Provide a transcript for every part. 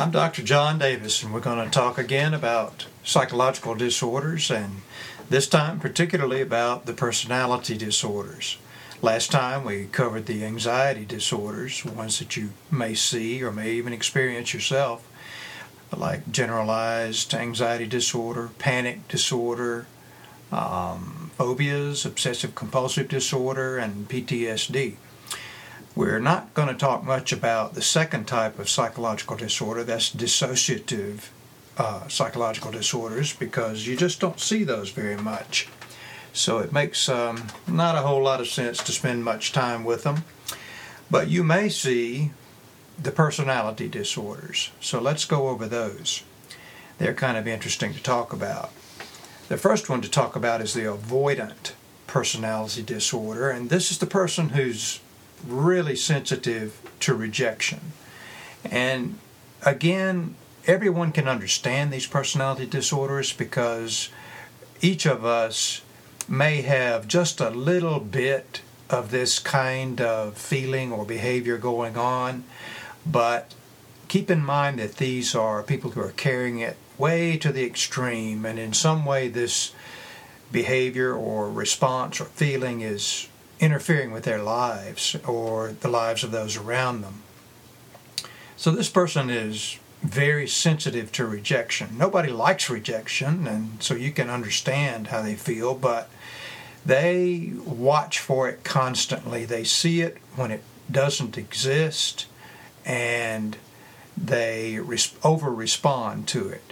I'm Dr. John Davis, and we're going to talk again about psychological disorders, and this time particularly about the personality disorders. Last time we covered the anxiety disorders, ones that you may see or may even experience yourself, like generalized anxiety disorder, panic disorder, phobias, obsessive-compulsive disorder, and PTSD. We're not going to talk much about the second type of psychological disorder, that's dissociative psychological disorders, because you just don't see those very much. So it makes not a whole lot of sense to spend much time with them. But you may see the personality disorders. So let's go over those. They're kind of interesting to talk about. The first one to talk about is the avoidant personality disorder, and this is the person who's really sensitive to rejection. And again, everyone can understand these personality disorders because each of us may have just a little bit of this kind of feeling or behavior going on, but keep in mind that these are people who are carrying it way to the extreme, and in some way this behavior or response or feeling is interfering with their lives or the lives of those around them. So this person is very sensitive to rejection. Nobody likes rejection, and so you can understand how they feel, but they watch for it constantly. They see it when it doesn't exist, and they over-respond to it.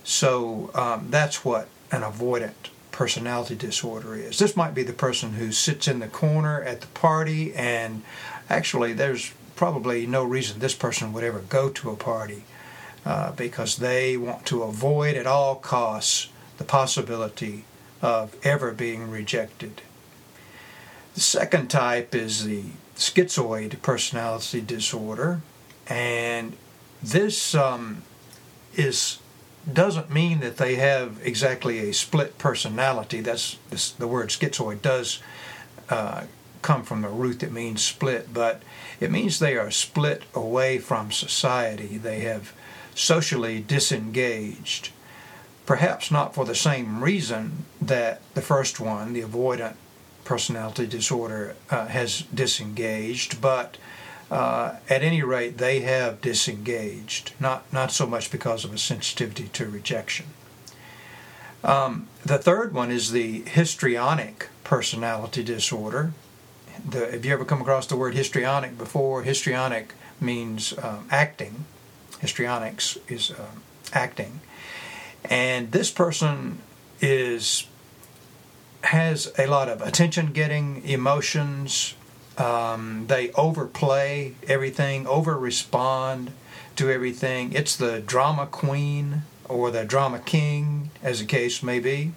So that's what an avoidant personality disorder is. This might be the person who sits in the corner at the party, and actually there's probably no reason this person would ever go to a party because they want to avoid at all costs the possibility of ever being rejected. The second type is the schizoid personality disorder, and this doesn't mean that they have exactly a split personality. The word schizoid does come from a root that means split, but it means they are split away from society. They have socially disengaged, perhaps not for the same reason that the first one, the avoidant personality disorder, has disengaged, but at any rate, they have disengaged, not so much because of a sensitivity to rejection. The third one is the histrionic personality disorder. Have you ever come across the word histrionic before? Histrionic means acting. Histrionics is acting. And this person has a lot of attention-getting emotions. They overplay everything, over-respond to everything. It's the drama queen or the drama king, as the case may be.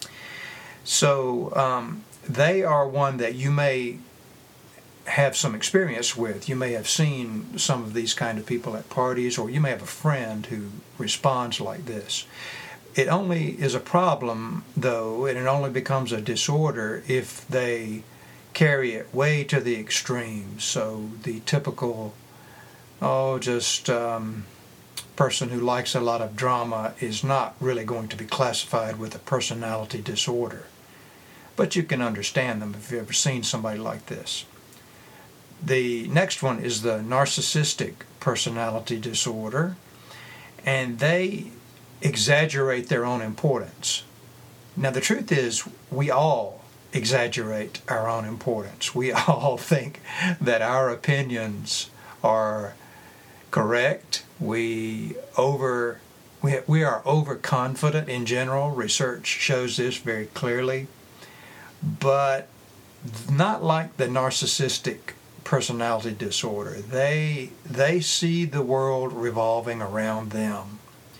So they are one that you may have some experience with. You may have seen some of these kind of people at parties, or you may have a friend who responds like this. It only is a problem, though, and it only becomes a disorder if they carry it way to the extreme. So the typical, person who likes a lot of drama is not really going to be classified with a personality disorder. But you can understand them if you've ever seen somebody like this. The next one is the narcissistic personality disorder, and they exaggerate their own importance. Now the truth is, we all exaggerate our own importance. We all think that our opinions are correct. We are overconfident in general. Research shows this very clearly. But not like the narcissistic personality disorder. They see the world revolving around them.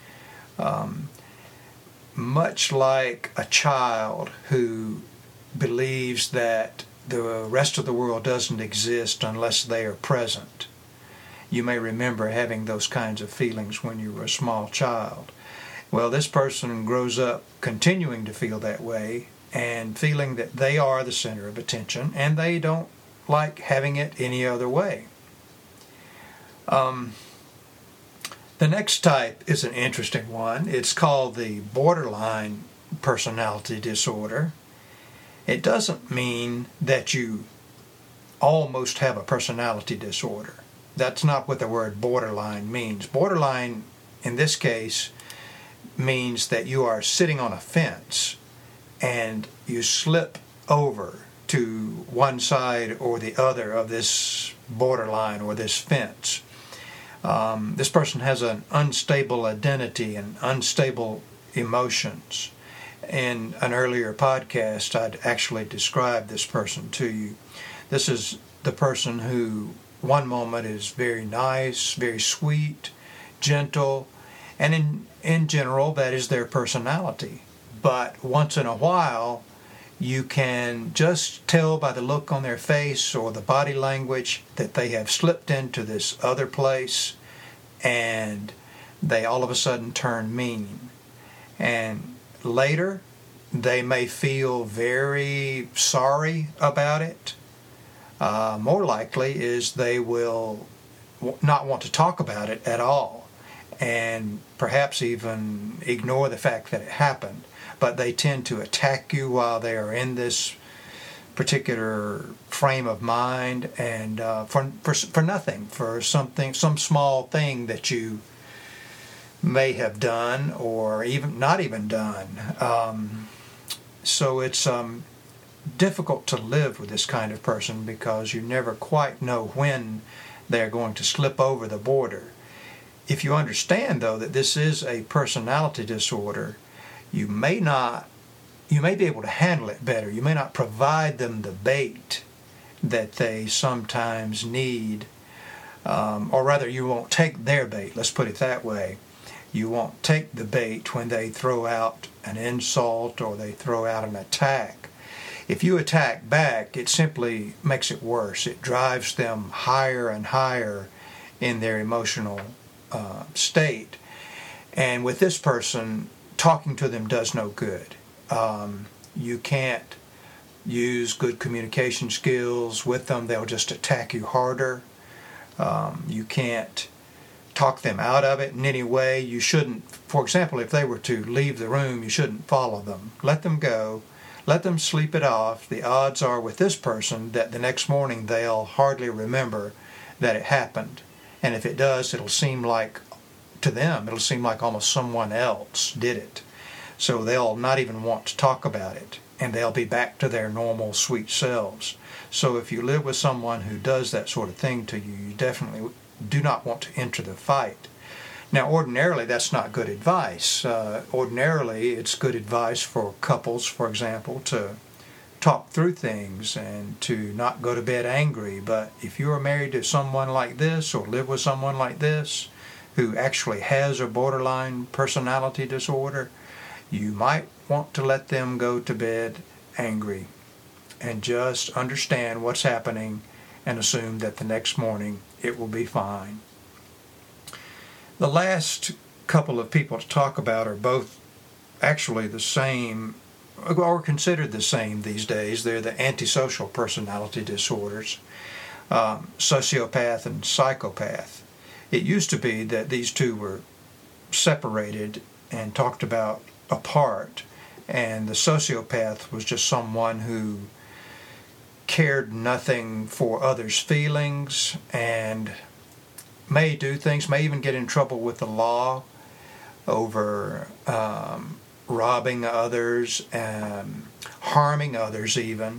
Much like a child who believes that the rest of the world doesn't exist unless they are present. You may remember having those kinds of feelings when you were a small child. Well, this person grows up continuing to feel that way and feeling that they are the center of attention, and they don't like having it any other way. The next type is an interesting one. It's called the borderline personality disorder. It doesn't mean that you almost have a personality disorder. That's not what the word borderline means. Borderline, in this case, means that you are sitting on a fence and you slip over to one side or the other of this borderline or this fence. This person has an unstable identity and unstable emotions. In an earlier podcast, I'd actually described this person to you. This is the person who one moment is very nice, very sweet, gentle, and in general that is their personality. But once in a while, you can just tell by the look on their face or the body language that they have slipped into this other place and they all of a sudden turn mean. And later, they may feel very sorry about it. More likely is they will not want to talk about it at all and perhaps even ignore the fact that it happened. But they tend to attack you while they are in this particular frame of mind and for nothing, for something, some small thing that you may have done or even not even done. So it's difficult to live with this kind of person because you never quite know when they're going to slip over the border. If you understand, though, that this is a personality disorder, you may be able to handle it better. You may not provide them the bait that they sometimes need, or rather you won't take their bait, let's put it that way. You won't take the bait when they throw out an insult or they throw out an attack. If you attack back, it simply makes it worse. It drives them higher and higher in their emotional state. And with this person, talking to them does no good. You can't use good communication skills with them. They'll just attack you harder. You can't talk them out of it in any way. You shouldn't, for example, if they were to leave the room, you shouldn't follow them. Let them go. Let them sleep it off. The odds are with this person that the next morning they'll hardly remember that it happened. And if it does, it'll seem like, to them, it'll seem like almost someone else did it. So they'll not even want to talk about it, and they'll be back to their normal sweet selves. So if you live with someone who does that sort of thing to you, you definitely do not want to enter the fight. Now, ordinarily, that's not good advice. Ordinarily, it's good advice for couples, for example, to talk through things and to not go to bed angry. But if you are married to someone like this or live with someone like this who actually has a borderline personality disorder, you might want to let them go to bed angry and just understand what's happening and assume that the next morning it will be fine. The last couple of people to talk about are both actually the same, or considered the same these days. They're the antisocial personality disorders, sociopath and psychopath. It used to be that these two were separated and talked about apart, and the sociopath was just someone who cared nothing for others' feelings and may do things, may even get in trouble with the law over robbing others and harming others even,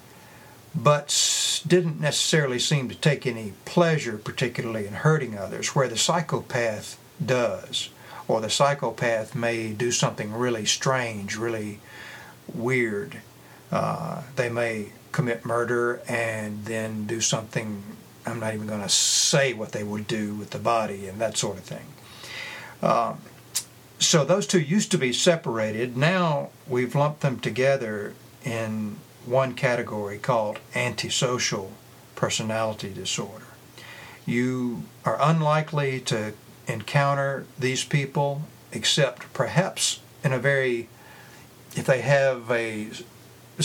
but didn't necessarily seem to take any pleasure particularly in hurting others, where the psychopath does. Or the psychopath may do something really strange, really weird. They may commit murder and then do something, I'm not even going to say what they would do with the body and that sort of thing. So those two used to be separated. Now we've lumped them together in one category called antisocial personality disorder. You are unlikely to encounter these people except perhaps in a very, if they have a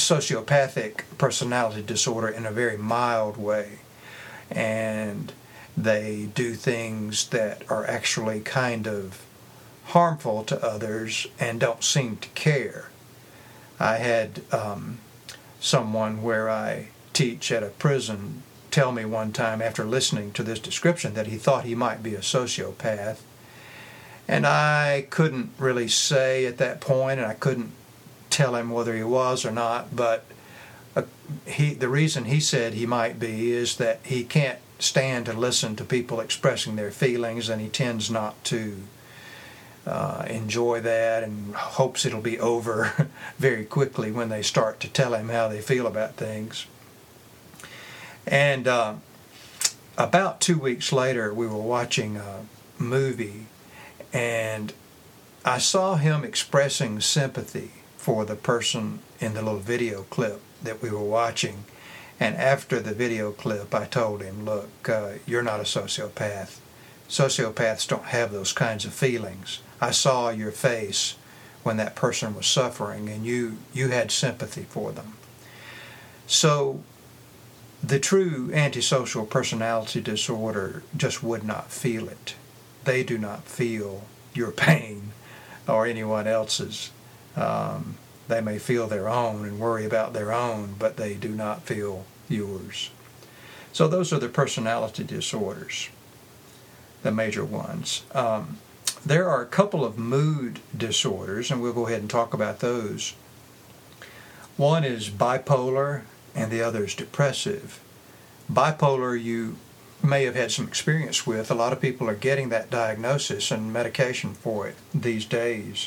sociopathic personality disorder in a very mild way. And They do things that are actually kind of harmful to others and don't seem to care. I had someone where I teach at a prison tell me one time after listening to this description that he thought he might be a sociopath. And I couldn't really say at that point, and I couldn't tell him whether he was or not, but the reason he said he might be is that he can't stand to listen to people expressing their feelings, and he tends not to enjoy that and hopes it'll be over very quickly when they start to tell him how they feel about things. And about 2 weeks later, we were watching a movie, and I saw him expressing sympathy for the person in the little video clip that we were watching. And after the video clip, I told him, look, you're not a sociopath. Sociopaths don't have those kinds of feelings. I saw your face when that person was suffering, and you had sympathy for them. So the true antisocial personality disorder just would not feel it. They do not feel your pain or anyone else's. They may feel their own and worry about their own, but they do not feel yours. So those are the personality disorders, the major ones. There are a couple of mood disorders, and we'll go ahead and talk about those. One is bipolar, and the other is depressive. Bipolar, you may have had some experience with. A lot of people are getting that diagnosis and medication for it these days.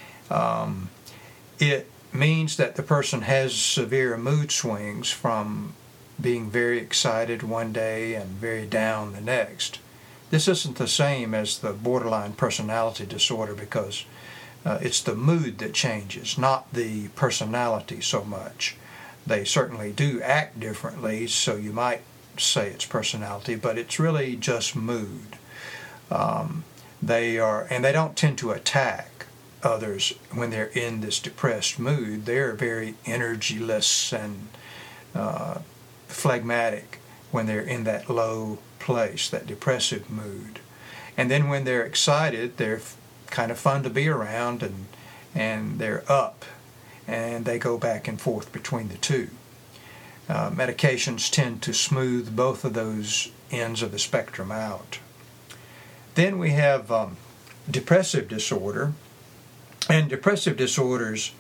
It means that the person has severe mood swings from being very excited one day and very down the next. This isn't the same as the borderline personality disorder because it's the mood that changes, not the personality so much. They certainly do act differently, so you might say it's personality, but it's really just mood. They don't tend to attack others when they're in this depressed mood. They're very energyless and phlegmatic when they're in that low place, that depressive mood. And then when they're excited, they're kind of fun to be around, and they're up, and they go back and forth between the two. Medications tend to smooth both of those ends of the spectrum out. Then we have depressive disorder, and depressive disorders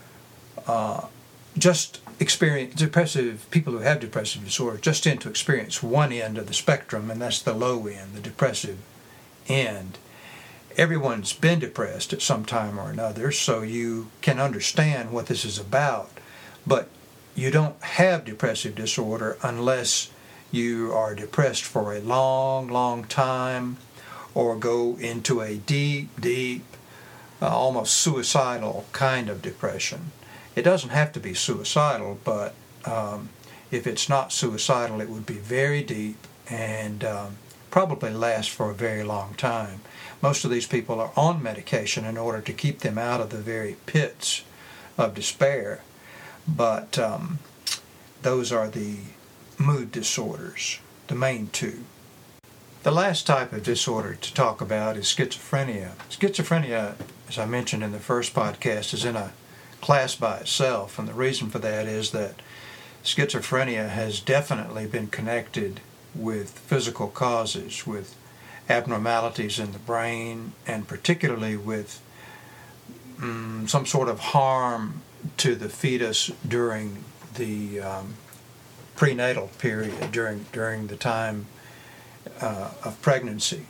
people who have depressive disorder just tend to experience one end of the spectrum, and that's the low end, the depressive end. Everyone's been depressed at some time or another, so you can understand what this is about, but you don't have depressive disorder unless you are depressed for a long, long time or go into a deep, almost suicidal kind of depression. It doesn't have to be suicidal, but if it's not suicidal, it would be very deep and probably last for a very long time. Most of these people are on medication in order to keep them out of the very pits of despair. But those are the mood disorders, the main two. The last type of disorder to talk about is schizophrenia. Schizophrenia, as I mentioned in the first podcast, is in a class by itself, and the reason for that is that schizophrenia has definitely been connected with physical causes, with abnormalities in the brain, and particularly with some sort of harm to the fetus during the prenatal period, during the time of pregnancy.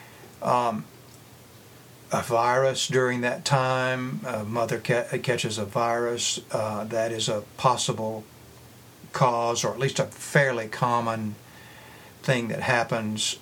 A virus during that time, a mother catches a virus, that is a possible cause, or at least a fairly common thing that happens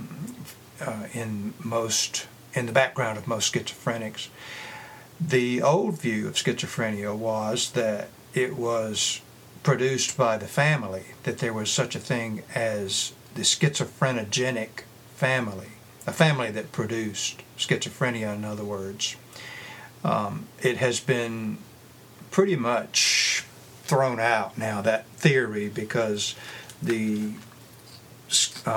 in the background of most schizophrenics. The old view of schizophrenia was that it was produced by the family, that there was such a thing as the schizophrenogenic family, a family that produced schizophrenia, in other words. It has been pretty much thrown out now, that theory, because the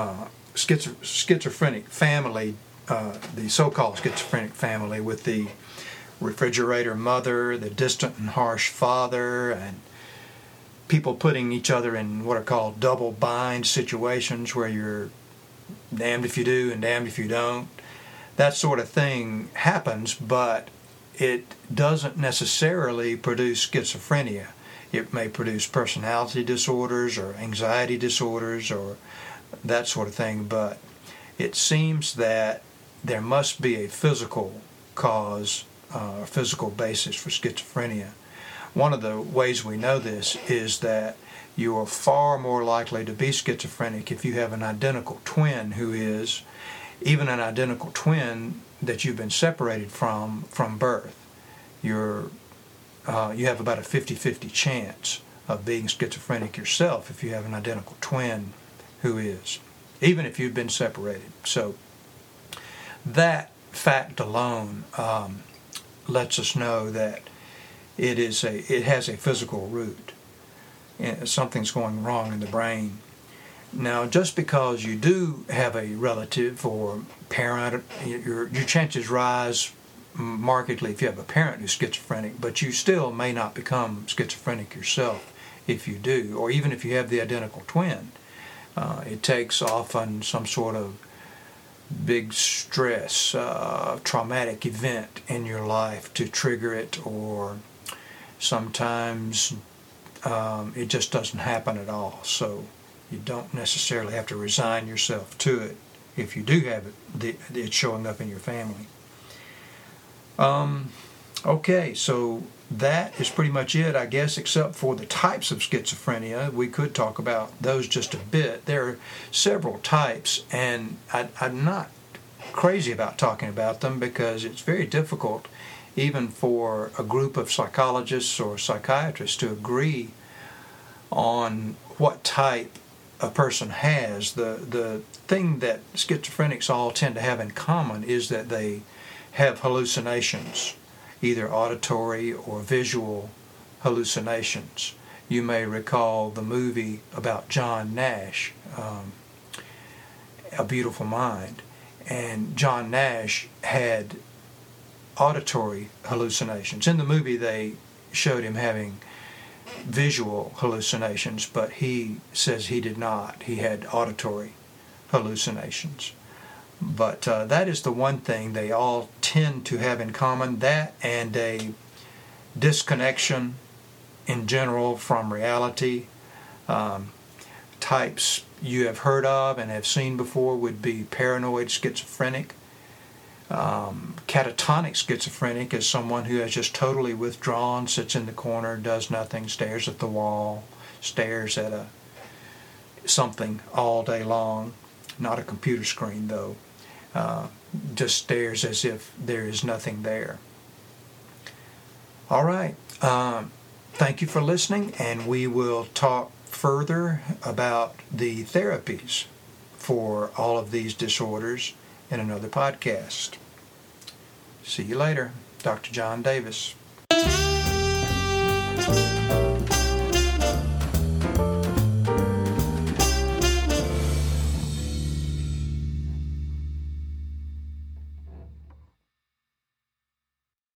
schizophrenic family, the so-called schizophrenic family, with the refrigerator mother, the distant and harsh father, and people putting each other in what are called double bind situations where you're damned if you do and damned if you don't. That sort of thing happens, but it doesn't necessarily produce schizophrenia. It may produce personality disorders or anxiety disorders or that sort of thing, but it seems that there must be a physical cause, a physical basis for schizophrenia. One of the ways we know this is that you are far more likely to be schizophrenic if you have an identical twin who is, even an identical twin that you've been separated from birth. You have about a 50-50 chance of being schizophrenic yourself if you have an identical twin who is, even if you've been separated. So that fact alone lets us know that it has a physical root. Something's going wrong in the brain. Now, just because you do have a relative or parent, your chances rise markedly if you have a parent who's schizophrenic, but you still may not become schizophrenic yourself if you do, or even if you have the identical twin. It takes often some sort of big stress, traumatic event in your life to trigger it, or sometimes it just doesn't happen at all. So you don't necessarily have to resign yourself to it if you do have it, it's showing up in your family. Okay, so that is pretty much it, I guess, except for the types of schizophrenia. We could talk about those just a bit. There are several types, and I'm not crazy about talking about them because it's very difficult even for a group of psychologists or psychiatrists to agree on what type a person has. The thing that schizophrenics all tend to have in common is that they have hallucinations, either auditory or visual hallucinations. You may recall the movie about John Nash, A Beautiful Mind, and John Nash had auditory hallucinations. In the movie they showed him having visual hallucinations, but he says he did not. He had auditory hallucinations. But that is the one thing they all tend to have in common, that and a disconnection in general from reality. Types you have heard of and have seen before would be paranoid schizophrenic. Catatonic schizophrenic is someone who has just totally withdrawn, sits in the corner, does nothing, stares at the wall, stares at something all day long. Not a computer screen, though. Just stares as if there is nothing there. All right. Thank you for listening, and we will talk further about the therapies for all of these disorders in another podcast. See you later. Dr. John Davis.